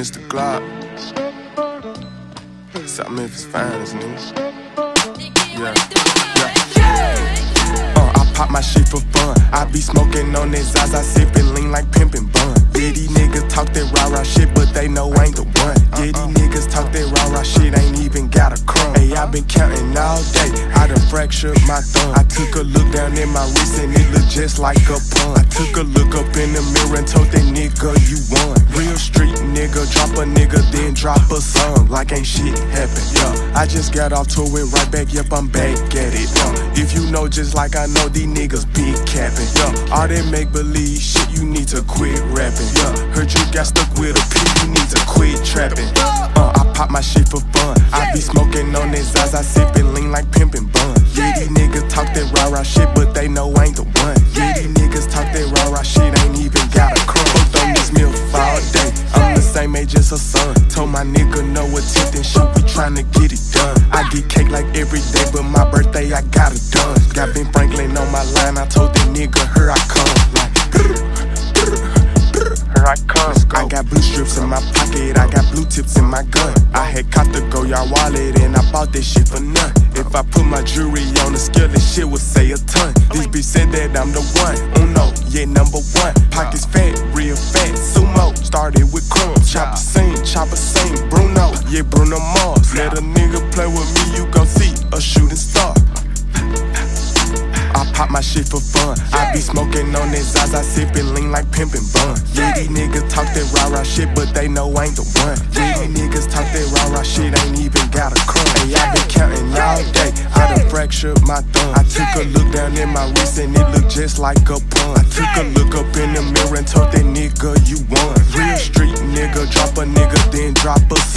Mr. Glock. South Memphis finest, nigga. I pop my shit for fun. I be smoking on that Zaza, sippin' lean like pimpin' bun. Yeah, these niggas talk that rah-rah shit, but they know I ain't the one. Yeah, these niggas talk that rah-rah shit, ain't even got a crumb. Hey, I been counting all day, I done fractured my thumb. I took a look down in my wrist and it look just like a pun. I took a look up in the mirror and told that nigga you won. Real street nigga, drop a nigga, then drop a song like ain't shit happened. Yeah, I just got off to it right back, yep, I'm back at it. If you know just like I know, these niggas big capping. Yeah, all that make believe shit, you need to quit rapping. Yeah, heard you got stuck with a P, you need to quit trapping. I pop my shit for fun. I be smoking on that Zaza, sippin' lean like pimpin' bun. Yeah, these niggas talk that rah-rah shit, but they know I ain't the one. Yeah, these niggas talk that rah-rah shit, ain't even got a crumb. Fucked on this milk all day, I'm the same age as her son. Told my nigga no attempt and shit, we tryna get it done. I get cake like every day, but my birthday I got it done. Got Ben Franklin on my line, I told that nigga, here I come. Like, here I come. I got blue strips in my pocket, I got blue tips in my gun. I had caught the Goyard wallet and I bought that shit for none. If I put my jewelry on the scale, this shit would say a ton. These bitch said that I'm the one, Uno, yeah, number one. Pockets fat, real fat, sumo. Started with crumbs, chopper sing, Bruno, yeah, Bruno Mars. Let a nigga play with me, you gon' see a shooting star. I pop my shit for fun. I be smoking on that Zaza, sippin' lean like pimpin' bun. Yeah, these niggas talk that rah-rah shit, but they know I ain't the one. Yeah, these niggas talk that rah-rah shit, ain't even got a crumb. Hey, I been counting all day, I done fractured my thumb. I took a look down in my wrist and it looked just like a pun. I took a look up in the mirror and told that nigga you won. Real street nigga, drop a nigga, then drop a